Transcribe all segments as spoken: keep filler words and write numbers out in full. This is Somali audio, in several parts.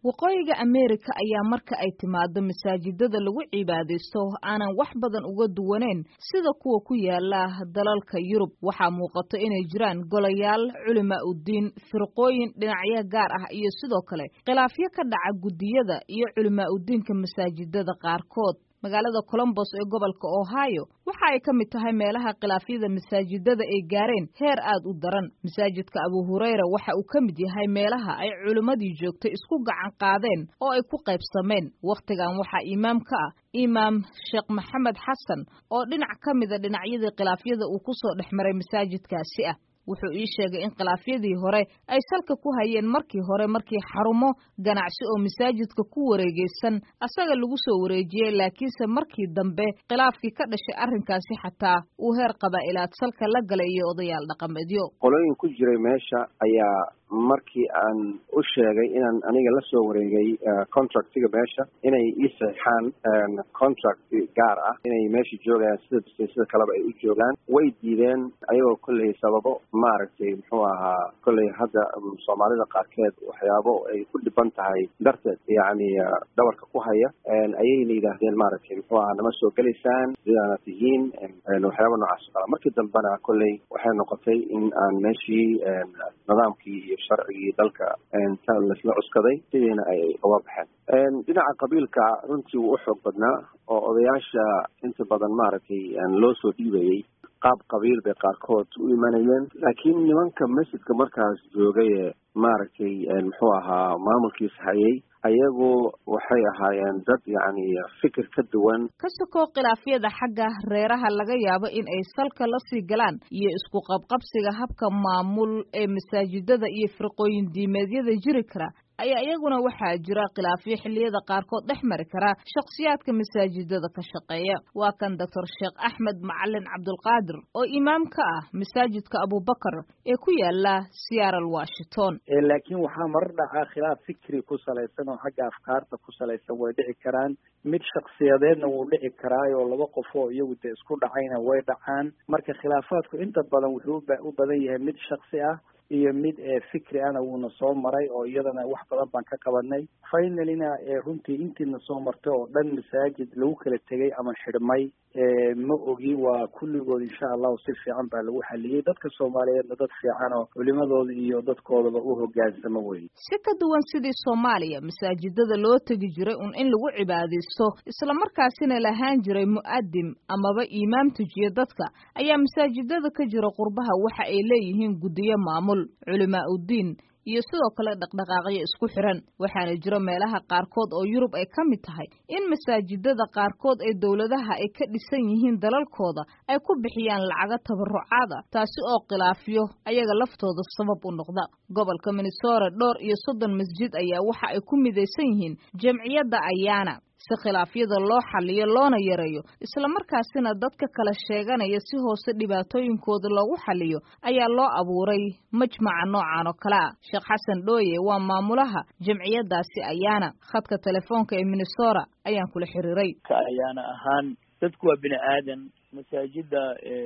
waqooyiga Ameerika ayaa marka ay timaado masaajidada lagu cibaadeysto aanan wax badan uga duwaneyn sida kuwa ku yaala dalalka Yurub. Waxaa muuqato inay jiraan golayaal culimo u diin firqooyin dhinacyo gaar ah iyo sidoo kale khilaafyo ka dhaca gudiyada iyo culimo u diinka masaajidada qaarkood. magaalada Columbus ee gobolka Ohio waxa ay ka mid tahay meelaha khilaafyada masaajidada ay gaareen heer aad u daran. Masaajidka Abu Hurayra waxa uu ka mid yahay meelaha ay culimadii joogtay isku gacan qaadeen oo ay ku qaybsameen. Waqtigan waxa imaam ka ah Imaam Sheekh Maxamed Xasan oo dhinac ka mid ah dhinacyada khilaafyada uu ku soo dhexmaray masaajidkaasi ah. wuxuu ii sheegay in khilaafyadii hore ay salka ku hayeen markii hore markii xarumo ganacsi oo masaajidka ku wareegaysan asaga lagu soo wareejiyay laakiinse markii dambe khilaafkii ka dhashay arrinkaasi xataa uu heer qabaa'ilaad salka la galay iyo odayaal dhaqameedyo. qolooyin ku jiray meesha ayaa markii aan u sheegay inaan aniga la soo wareegay contractiga meesha inay ii saxaan contract gaar ah inay meesha joogayaan sida sida kaleba ay u joogaan way diideen ayagoo kolley sababo maaragtay muxuu ahaa kolley hadda Soomaalida qaarkeed waxyaabo ay ku dhiban tahay darteed yacni dhawarka ku haya ayayna yidhaahdeen maaragtay muxuu ahaa nama soo gelaysaan sidaana tihiin waxyaabo noocaas ah. markii dambena kolley waxay noqotay in aan meeshii nidaamkii iyo sharcigii dalka inta la cuskaday sideena ay uga baxeen. dhinaca qabiilka runtii wuu u xoog badnaa oo odayaasha inta badan maaragtay loo soo dhiibayay qaab qabiil bay qaarkood u imanayeen laakiin nimanka masjidka markaas joogay maaragtay muxuu ahaa maamulkiisa hayay ayagu waxay ahaayeen dad yacni fikir ka duwan. ka sokoo khilaafyada xagga reeraha laga yaabo in ay salka la sii galaan iyo isku qabqabsiga habka maamul ee masaajidada iyo firqooyin diimeedyada jiri kara ayaa iyaguna waxaa jira khilaafyo xilliyada qaarkood dhex mari kara shakhsiyaadka masaajidada ka shaqeeya. waa kan Doctor Sheekh Axmed Macalin Cabdulqaadir oo imaam ka ah masaajidka Abubakar ee ku yaala Seattle, Washington. laakiin waxaa marar dhaca khilaaf fikri ku salaysan oo xagga afkaarta ku salaysan way dhici karaan mid shakhsiyadeedna wuu dhici karaa oo laba qof oo iyagu de isku dhacayna way dhacaan. marka khilaafaadku inta badan wuxuu u badan yahay mid shakhsi ah iyo mid ee fikri ana wuuna soo maray oo iyadana wax badan baan ka qabanay. finalina ee runtii intiina soo martay oo dhan masaajid lagu kala tegay ama xidhmay ma ogi waa kulligood insha Allah si fiican baa lagu xaliyay. dadka Soomaaliyeedna dad fiican oo culimadooda iyo dadkoodaba u hogaansamo way. si ka duwan sidii Soomaaliya masaajidada loo tagi jiray un in lagu cibaadeysto isla markaasina lahaan jiray mu'addim amaba imaam tujiye dadka ayaa masaajidada ka jira qurbaha waxa ay leeyihiin gudiyo maamul culimo u diin iyo sidoo kale dhaqdhaqaaqyo isku xiran. waxaana jira meelaha qaarkood oo Yurub ay ka mid tahay in masaajidada qaarkood ee dawladaha ay ka dhisan yihiin dalalkooda ay ku bixiyaan lacago tabarucaada taasi oo khilaafyo ayaga laftooda sabab u noqda. gobolka Minnesota dhowr iyo soddon masjid ayaa waxa ay ku midaysan yihiin jamciyadda Ayaana si khilaafyada loo xalliyo loona yareeyo isla markaasina dadka kala sheeganaya si hoose dhibaatooyinkooda loogu xalliyo ayaa loo abuuray majmaca noocan oo kale ah. Sheekh Xasan Dhooye waa maamulaha jamciyadaasi Ayaana. khadka telefoonka ee Minnesota ayaan kula xiriiray. ka Ayaana ahaan dadku waa bini aadan masaajida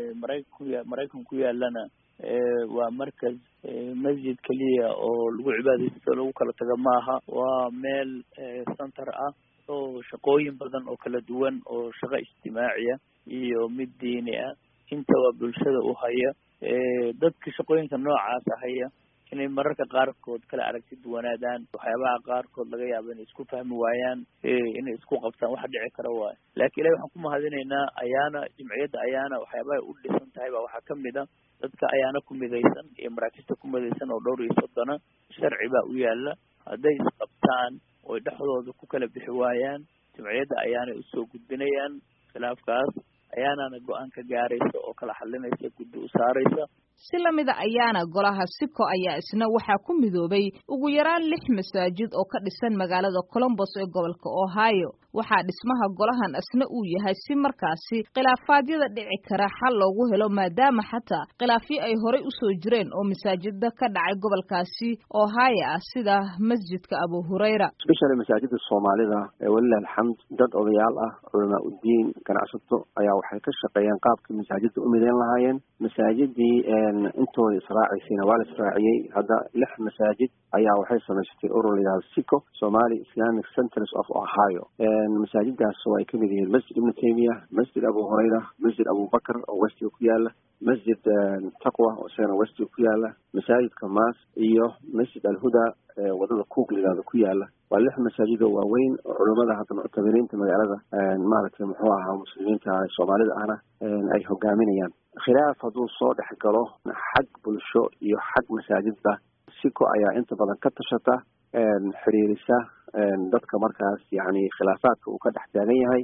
Mareykan ku yaalana waa markaz masjid kaliya oo lagu cibaadeysto lagu kala tago maaha. waa meel center ah oo shaqooyin badan oo kala duwan oo shaqo ijtimaaciya iyo mid diini ah intaba bulshada u haya. dadka shaqooyinka noocaas haya inay mararka qaarkood kala aragti duwanaadaan waxyaabaha qaarkood laga yaabo inay isku fahmi waayaan inay isku qabtaan wax dhici kara waay. laakiin ilaahay waxaan ku mahadinaynaa Ayaana jamciyadda Ayaana waxyaabaha u dhisan tahay baa waxaa kamid ah dadka Ayaana ku midaysan iyo maraakista ku midaysan oo dhowr iyo soddona sharci baa u yaala. hadday isqabtaan oo dhexdooda ku kala bixi waayaan jamciyadda Ayaana u soo gudbinayaan khilaafkaas Ayaana go'aan ka gaaraysa oo kala xalinaysa guddi u saaraysa. si lamida Ayaana golaha Siko ayaa isna waxaa ku midoobay ugu yaraan lix masaajid oo ka dhisan magaalada Columbus ee gobolka Ohio. waxaa dhismaha golahan asna uu yahay si markaasi khilaafaadyada dhici kara xal loogu helo maadaama xataa khilaafyo ay horay usoo jireen oo masaajida ka dhacay gobolkaasi oo haaya ah sida masjidka abu hurayra especially masaajida soomaalida ee walilah alxamd dad odayaal ah culamaa udiin ganacsato ayaa waxay ka shaqeeyeen qaabkii masaajida u midayn lahaayeen masaajidii intooda israaciisayna waa la israaciyey hadda lix masaajid ayaa waxay samaysatay urur la yidhahdo sico Somali Islamic Centers of Ohio masaajidaas oo ay ka mid yihiin masjid ibn Taymiya masjid abu hurayra masjid abu bakr oo westiga ku yaala masjid taqwa oo isagana westiga ku yaala masaajidka maas iyo masjid alhuda wadada kuugligaada ku yaala waa lix masaajid oo waaweyn oo culimada hadda muctabiriinta magaalada maaragtay muxuu ahaa muslimiinta soomaalida ahna ay hogaaminayaan khilaaf hadduu soo dhex galo xag bulsho iyo xag masaajidba siko ayaa inta badan ka tashata xiriirisa dadka markaas yani khilaafaadka uu ka dhex taagan yahay